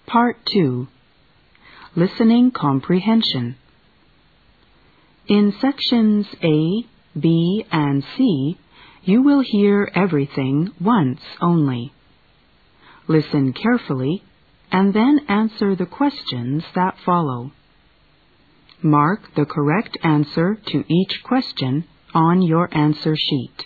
Part 2. Listening Comprehension. In sections A, B, and C, you will hear everything once only. Listen carefully, and then answer the questions that follow. Mark the correct answer to each question on your answer sheet.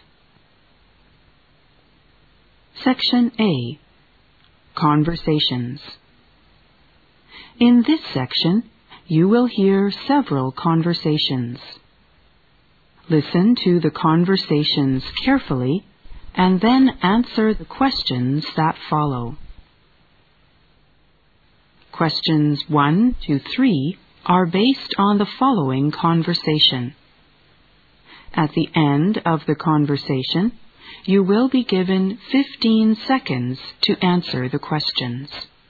Section A. Conversations. In this section, you will hear several conversations. Listen to the conversations carefully and then answer the questions that follow. Questions 1 to 3 are based on the following conversation. At the end of the conversation, you will be given 15 seconds to answer the questions.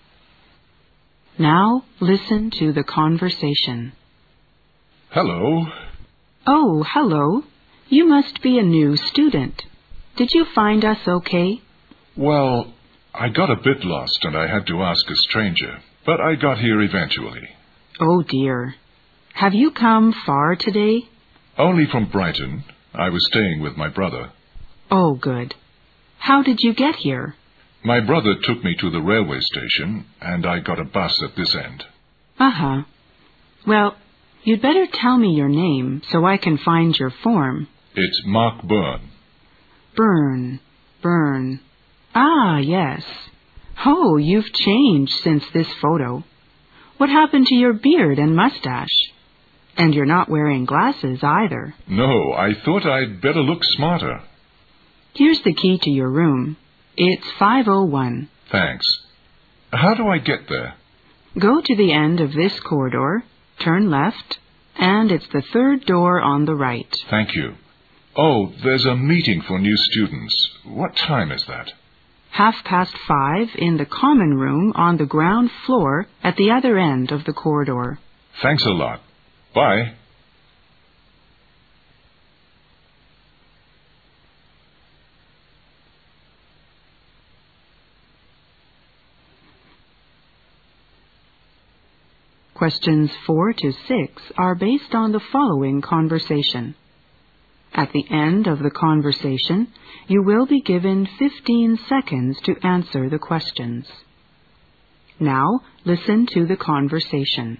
Now listen to the conversation. Hello. Oh, hello. You must be a new student. Did you find us okay? Well, I got a bit lost and I had to ask a stranger, but I got here eventually. Oh dear. Have you come far today? Only from Brighton. I was staying with my brother. Oh, good. How did you get here? My brother took me to the railway station, and I got a bus at this end. Uh-huh. Well, you'd better tell me your name so I can find your form. It's Mark Byrne. Byrne. Ah, yes. Oh, you've changed since this photo. What happened to your beard and mustache? And you're not wearing glasses either. No, I thought I'd better look smarter. Here's the key to your room. It's 501. Thanks. How do I get there? Go to the end of this corridor, turn left, and it's the third door on the right. Thank you. Oh, there's a meeting for new students. What time is that? 5:30 in the common room on the ground floor at the other end of the corridor. Thanks a lot. Bye. Questions 4 to 6 are based on the following conversation. At the end of the conversation, you will be given 15 seconds to answer the questions. Now, listen to the conversation.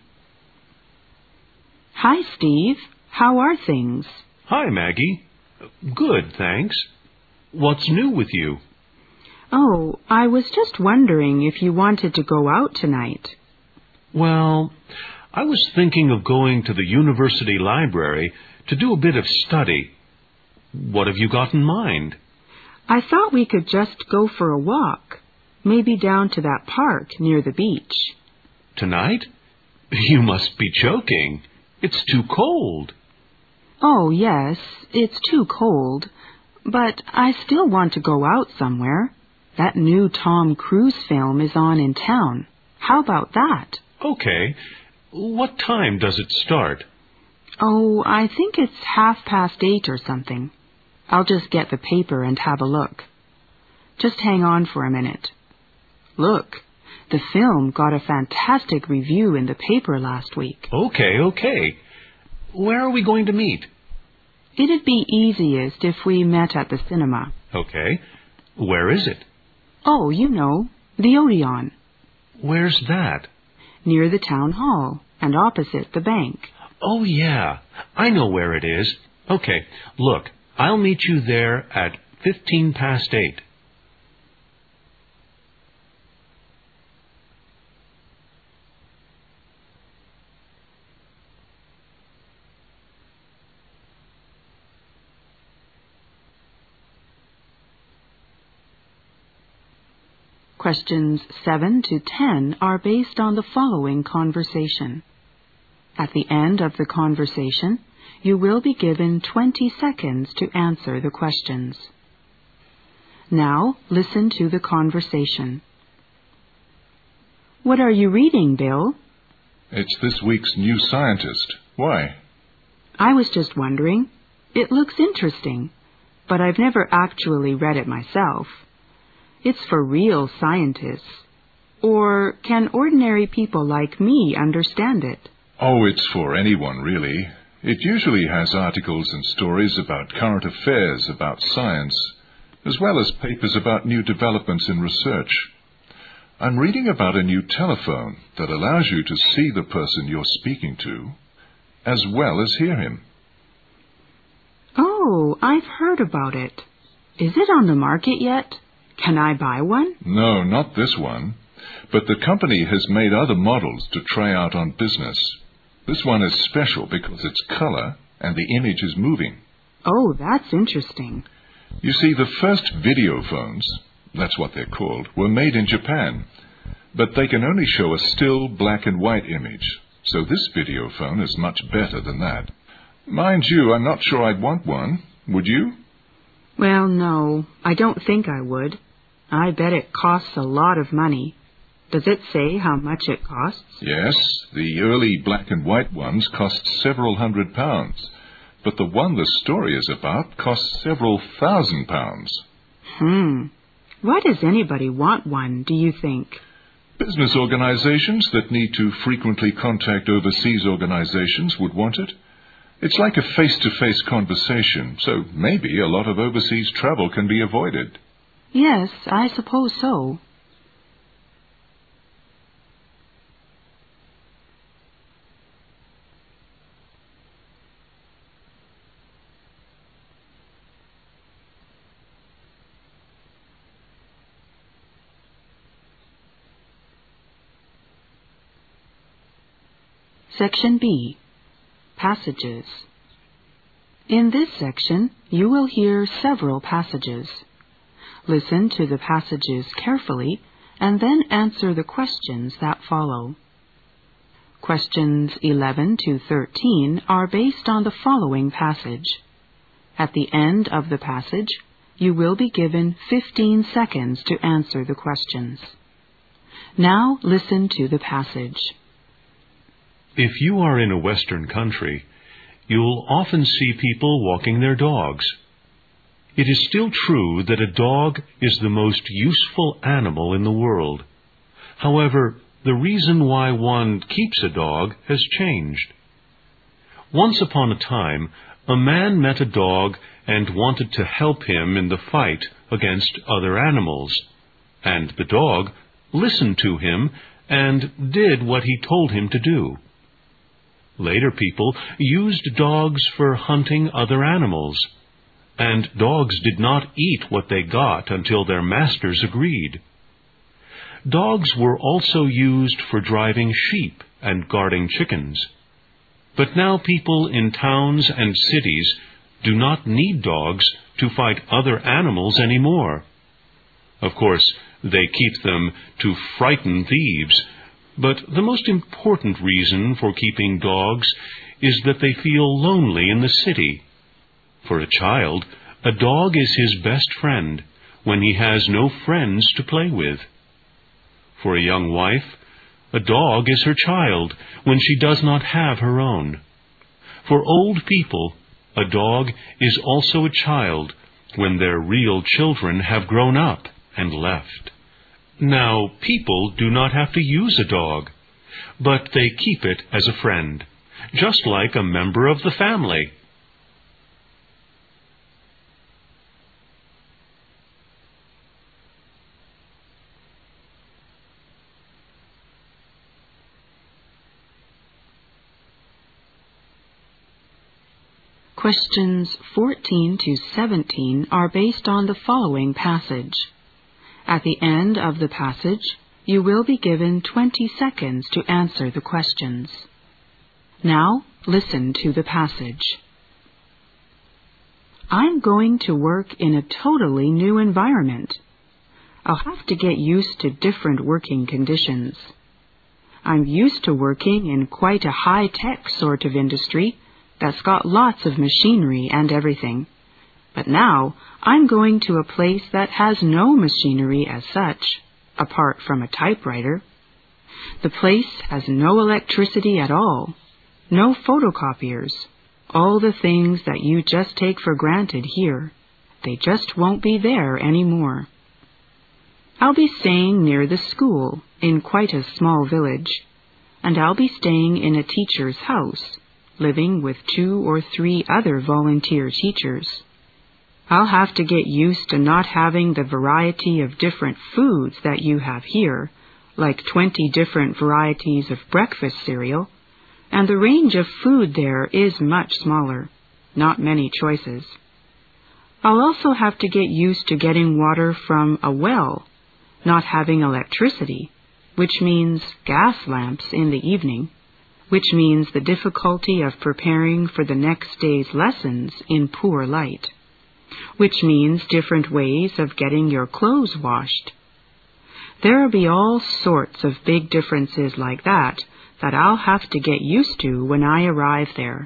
Hi, Steve. How are things? Hi, Maggie. Good, thanks. What's new with you? Oh, I was just wondering if you wanted to go out tonight. Well, I was thinking of going to the university library to do a bit of study. What have you got in mind? I thought we could just go for a walk, maybe down to that park near the beach. Tonight? You must be joking. It's too cold. Oh, yes, it's too cold, but I still want to go out somewhere. That new Tom Cruise film is on in town. How about that? Okay. What time does it start? Oh, I think it's 8:30 or something. I'll just get the paper and have a look. Just hang on for a minute. Look, the film got a fantastic review in the paper last week. Okay. Where are we going to meet? It'd be easiest if we met at the cinema. Okay. Where is it? Oh, you know, the Odeon. Where's that? Near the town hall and opposite the bank. Oh, yeah. I know where it is. Okay, look, I'll meet you there at 8:15. Questions 7 to 10 are based on the following conversation. At the end of the conversation, you will be given 20 seconds to answer the questions. Now, listen to the conversation. What are you reading, Bill? It's this week's New Scientist. Why? I was just wondering. It looks interesting, but I've never actually read it myself. It's for real scientists. Or can ordinary people like me understand it? Oh, it's for anyone, really. It usually has articles and stories about current affairs, about science, as well as papers about new developments in research. I'm reading about a new telephone that allows you to see the person you're speaking to, as well as hear him. Oh, I've heard about it. Is it on the market yet? Can I buy one? No, not this one. But the company has made other models to try out on business. This one is special because it's color and the image is moving. Oh, that's interesting. You see, the first video phones, that's what they're called, were made in Japan. But they can only show a still black and white image. So this video phone is much better than that. Mind you, I'm not sure I'd want one. Would you? Well, no, I don't think I would. I bet it costs a lot of money. Does it say how much it costs? Yes, the early black and white ones cost several £100, but the one the story is about costs several £1,000s. Why does anybody want one, do you think? Business organizations that need to frequently contact overseas organizations would want it. It's like a face-to-face conversation, so maybe a lot of overseas travel can be avoided. Yes, I suppose so. Section B. Passages. In this section, you will hear several passages. Listen to the passages carefully and then answer the questions that follow. Questions 11 to 13 are based on the following passage. At the end of the passage, you will be given 15 seconds to answer the questions. Now listen to the passage. If you are in a Western country, you'll often see people walking their dogs. It is still true that a dog is the most useful animal in the world. However, the reason why one keeps a dog has changed. Once upon a time, a man met a dog and wanted to help him in the fight against other animals, and the dog listened to him and did what he told him to do. Later people used dogs for hunting other animals, and dogs did not eat what they got until their masters agreed. Dogs were also used for driving sheep and guarding chickens. But now people in towns and cities do not need dogs to fight other animals anymore. Of course, they keep them to frighten thieves, but the most important reason for keeping dogs is that they feel lonely in the city. For a child, a dog is his best friend when he has no friends to play with. For a young wife, a dog is her child when she does not have her own. For old people, a dog is also a child when their real children have grown up and left. Now, people do not have to use a dog, but they keep it as a friend, just like a member of the family. Questions 14 to 17 are based on the following passage. At the end of the passage, you will be given 20 seconds to answer the questions. Now, listen to the passage. I'm going to work in a totally new environment. I'll have to get used to different working conditions. I'm used to working in quite a high-tech sort of industry that's got lots of machinery and everything. But now, I'm going to a place that has no machinery as such, apart from a typewriter. The place has no electricity at all, no photocopiers, all the things that you just take for granted here. They just won't be there anymore. I'll be staying near the school in quite a small village, and I'll be staying in a teacher's house, living with 2 or 3 other volunteer teachers. I'll have to get used to not having the variety of different foods that you have here, like 20 different varieties of breakfast cereal, and the range of food there is much smaller, not many choices. I'll also have to get used to getting water from a well, not having electricity, which means gas lamps in the evening, which means the difficulty of preparing for the next day's lessons in poor light, which means different ways of getting your clothes washed. There'll be all sorts of big differences like that I'll have to get used to when I arrive there.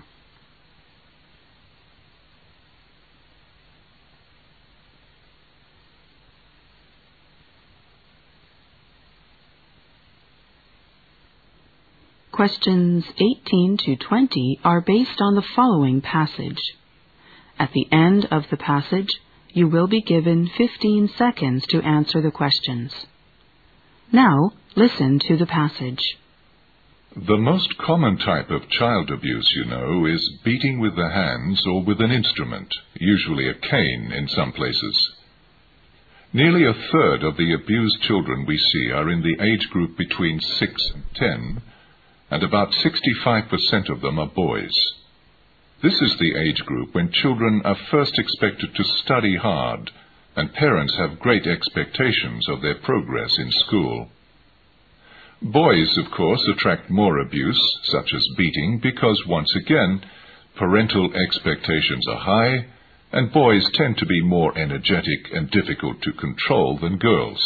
Questions 18 to 20 are based on the following passage. At the end of the passage, you will be given 15 seconds to answer the questions. Now, listen to the passage. The most common type of child abuse, is beating with the hands or with an instrument, usually a cane in some places. Nearly a third of the abused children we see are in the age group between 6 and 10, and about 65% of them are boys. This is the age group when children are first expected to study hard, and parents have great expectations of their progress in school. Boys, of course, attract more abuse, such as beating, because, once again, parental expectations are high, and boys tend to be more energetic and difficult to control than girls.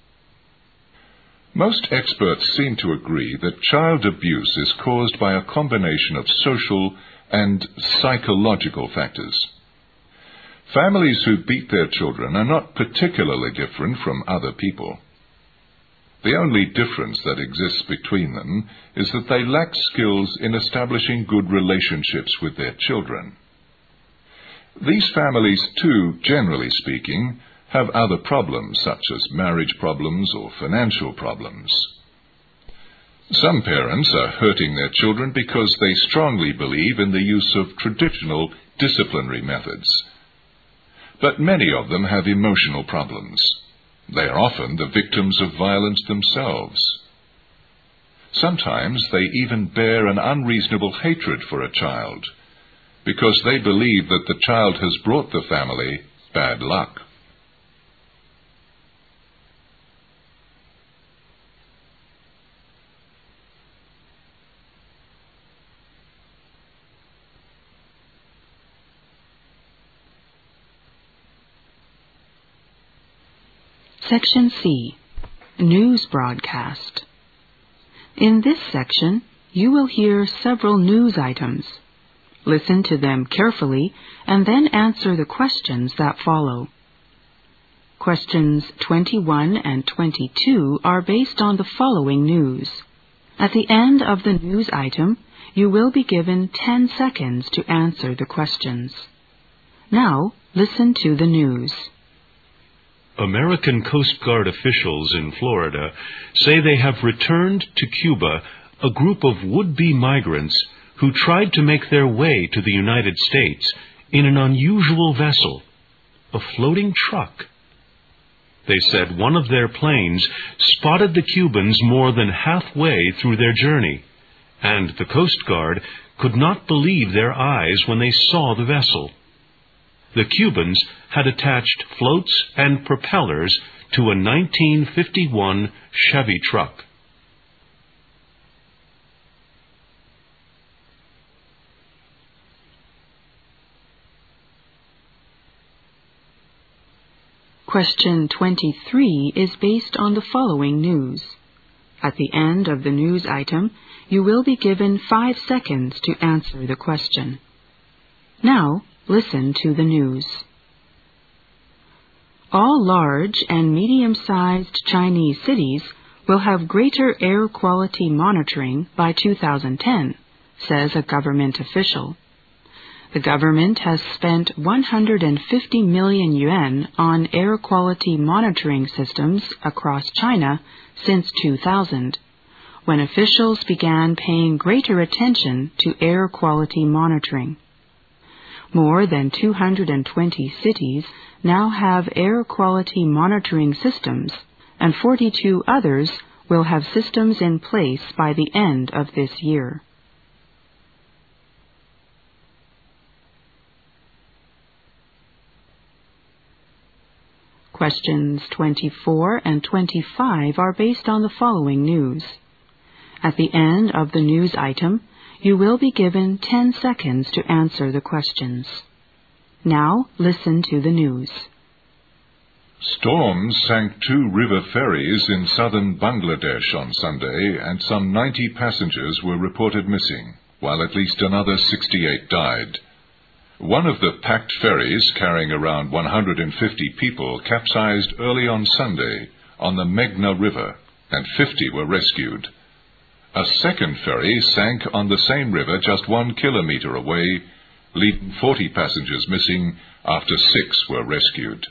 Most experts seem to agree that child abuse is caused by a combination of social and psychological factors. Families who beat their children are not particularly different from other people. The only difference that exists between them is that they lack skills in establishing good relationships with their children. These families, too, generally speaking, have other problems, such as marriage problems or financial problems. Some parents are hurting their children because they strongly believe in the use of traditional disciplinary methods. But many of them have emotional problems. They are often the victims of violence themselves. Sometimes they even bear an unreasonable hatred for a child, because they believe that the child has brought the family bad luck. Section C. News Broadcast. In this section, you will hear several news items. Listen to them carefully and then answer the questions that follow. Questions 21 and 22 are based on the following news. At the end of the news item, you will be given 10 seconds to answer the questions. Now, listen to the news. American Coast Guard officials in Florida say they have returned to Cuba a group of would-be migrants who tried to make their way to the United States in an unusual vessel, a floating truck. They said one of their planes spotted the Cubans more than halfway through their journey, and the Coast Guard could not believe their eyes when they saw the vessel. The Cubans had attached floats and propellers to a 1951 Chevy truck. Question 23 is based on the following news. At the end of the news item, you will be given 5 seconds to answer the question. Now, listen to the news. All large and medium-sized Chinese cities will have greater air quality monitoring by 2010, says a government official. The government has spent 150 million yuan on air quality monitoring systems across China since 2000, when officials began paying greater attention to air quality monitoring. More than 220 cities now have air quality monitoring systems, and 42 others will have systems in place by the end of this year. Questions 24 and 25 are based on the following news. At the end of the news item, you will be given 10 seconds to answer the questions. Now, listen to the news. Storms sank 2 river ferries in southern Bangladesh on Sunday, and some 90 passengers were reported missing, while at least another 68 died. One of the packed ferries, carrying around 150 people, capsized early on Sunday on the Meghna River, and 50 were rescued. A second ferry sank on the same river just 1 kilometer away, leaving 40 passengers missing after 6 were rescued.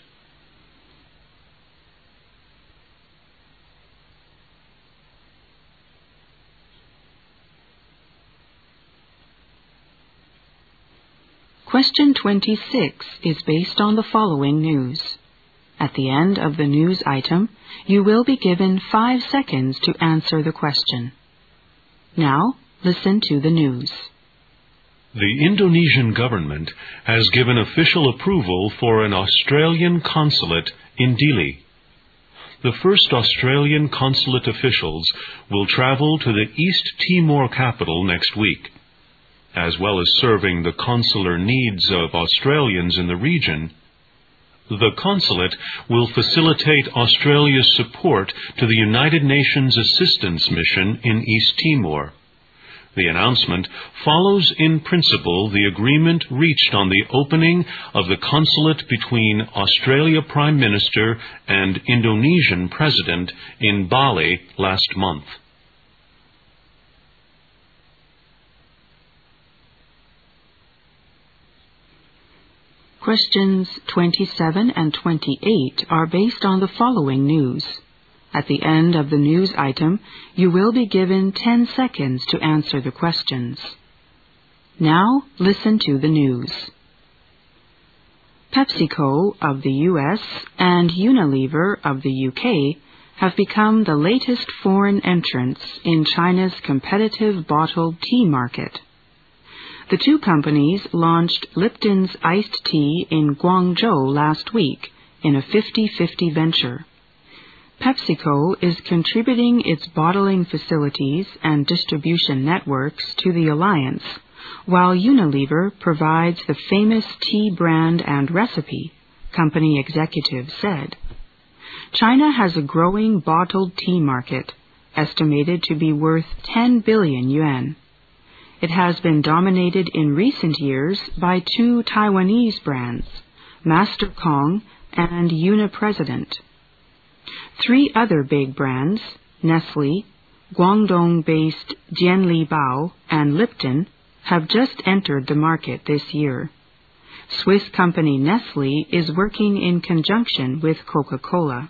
Question 26 is based on the following news. At the end of the news item, you will be given 5 seconds to answer the question. Now, listen to the news. The Indonesian government has given official approval for an Australian consulate in Dili. The first Australian consulate officials will travel to the East Timor capital next week. As well as serving the consular needs of Australians in the region, the consulate will facilitate Australia's support to the United Nations Assistance Mission in East Timor. The announcement follows in principle the agreement reached on the opening of the consulate between Australia Prime Minister and Indonesian President in Bali last month. Questions 27 and 28 are based on the following news. At the end of the news item, you will be given 10 seconds to answer the questions. Now, listen to the news. PepsiCo of the US and Unilever of the UK have become the latest foreign entrants in China's competitive bottled tea market. The two companies launched Lipton's iced tea in Guangzhou last week in a 50-50 venture. PepsiCo is contributing its bottling facilities and distribution networks to the alliance, while Unilever provides the famous tea brand and recipe, company executives said. China has a growing bottled tea market, estimated to be worth 10 billion yuan. It has been dominated in recent years by 2 Taiwanese brands, Master Kong and Uni-President. 3 other big brands, Nestle, Guangdong-based Jianli Bao, and Lipton, have just entered the market this year. Swiss company Nestle is working in conjunction with Coca-Cola.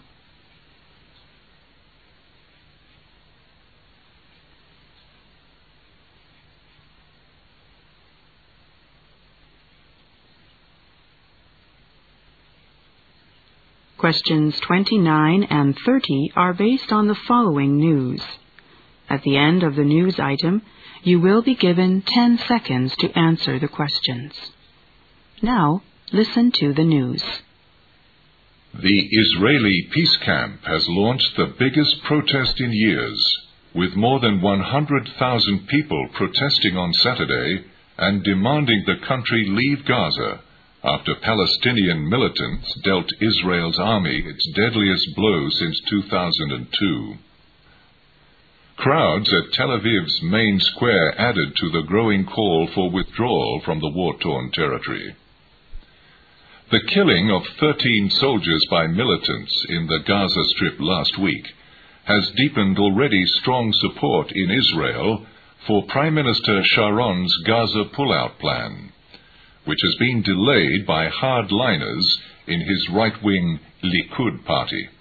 Questions 29 and 30 are based on the following news. At the end of the news item, you will be given 10 seconds to answer the questions. Now, listen to the news. The Israeli peace camp has launched the biggest protest in years, with more than 100,000 people protesting on Saturday and demanding the country leave Gaza after Palestinian militants dealt Israel's army its deadliest blow since 2002. Crowds at Tel Aviv's main square added to the growing call for withdrawal from the war-torn territory. The killing of 13 soldiers by militants in the Gaza Strip last week has deepened already strong support in Israel for Prime Minister Sharon's Gaza pullout plan, which has been delayed by hardliners in his right-wing Likud party.